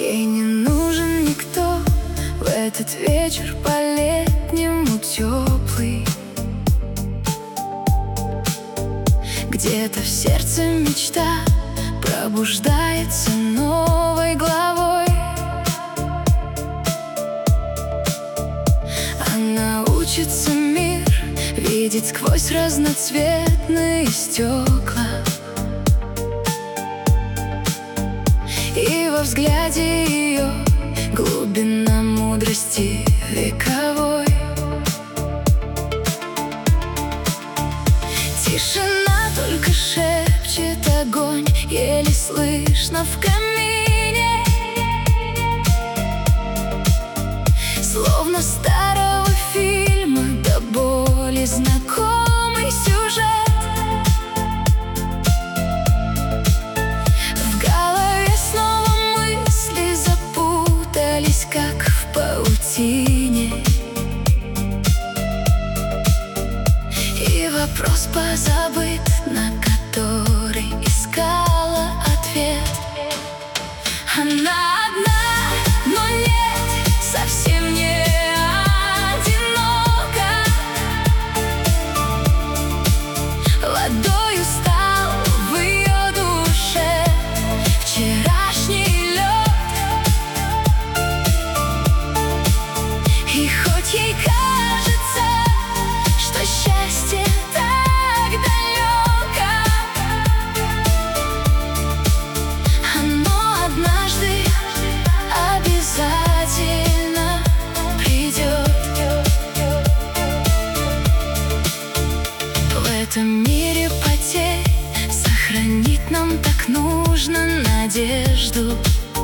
Ей не нужен никто в этот вечер по-летнему теплый. Где-то в сердце мечта пробуждается новой главой. Она учится мир видеть сквозь разноцветные стекла. И во взгляде ее глубина мудрости вековой. Тишина только шепчет огонь, еле слышно в камине. Словно старого фильма, до боли знакомый сюжет. В голове снова мысли запутались, как в паутине. И вопрос позабыт, на который искала ответ. Она одна, но нет, совсем не одинока. Водою стал в ее душе вчерашний лед. И хоть ей кажется, что счастье так далеко, оно однажды обязательно придет. В этом мире потерь сохранить нам так нужно надежду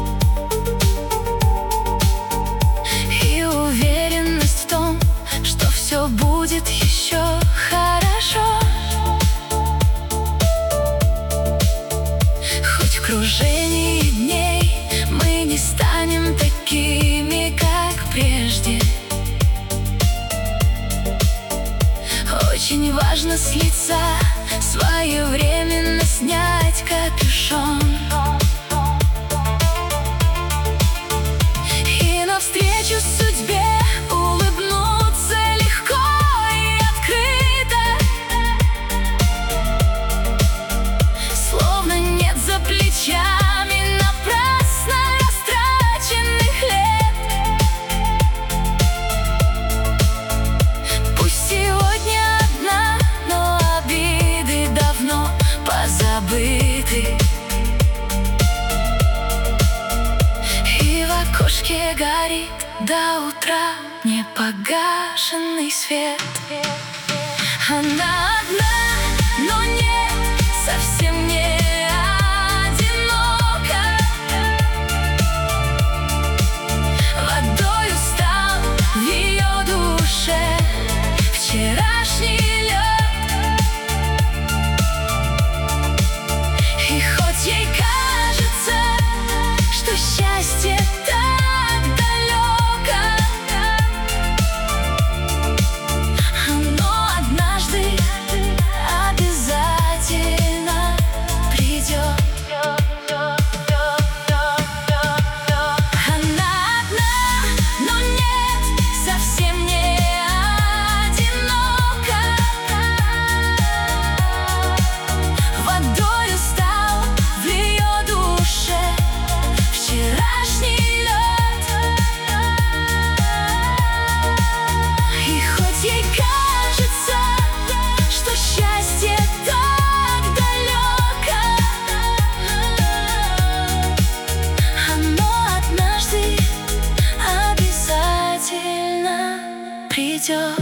и уверенность в том, что все будет еще хорошо. Хоть в кружении дней мы не станем такими, как прежде. Очень важно с лица своевременно снять капюшон и навстречу судьбе улыбнуться легко и открыто. Словно нет за плечами напрасно растраченных лет. Пусть сегодня одна, но обиды давно позабыты. И в окошке горит до утра непогашенный свет. Она одна, но нет, совсем не одинока. Водою стал в ее душе вчерашний лед. И хоть ей кажется, что счастье так далеко, оно однажды обязательно придет. Она одна, но нет, совсем не одинока. Водою стал в ее душе вчерашний лед. И хоть ей кажется, что счастье так далеко, оно однажды обязательно придет.